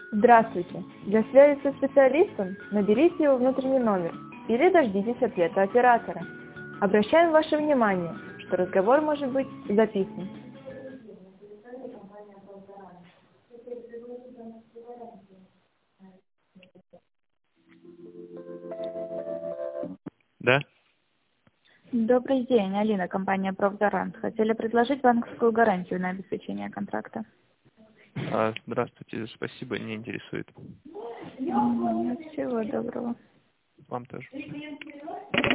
Здравствуйте. Для связи со специалистом наберите его внутренний номер или дождитесь ответа оператора. Обращаем ваше внимание, что разговор может быть записан. Да? Добрый день, Алина, компания «Профгарант». Хотели предложить банковскую гарантию на обеспечение контракта. Здравствуйте, спасибо, не интересует. Всего доброго. Вам тоже.